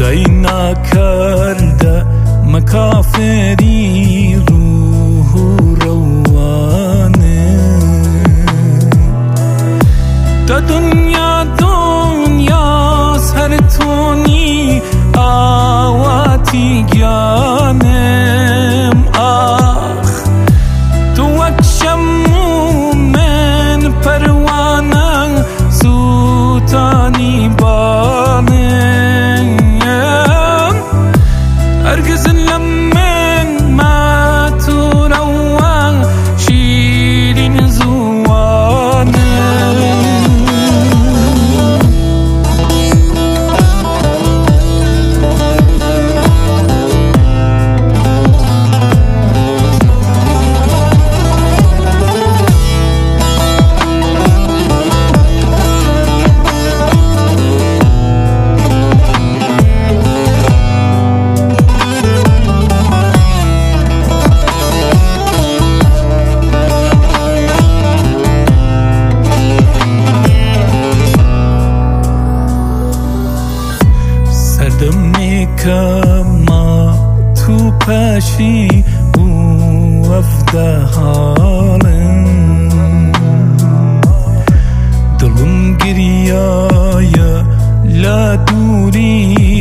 راینا کرده مکافری روح و روانه دا دنیا دنیاست هر تونی آواتی گیانم آخ تو اکشم من پروانه سوتانی بانم هرگز لمن ما تو روان شیرین زوانم ما تو پشی او افده حالم دلم گریای لا دوری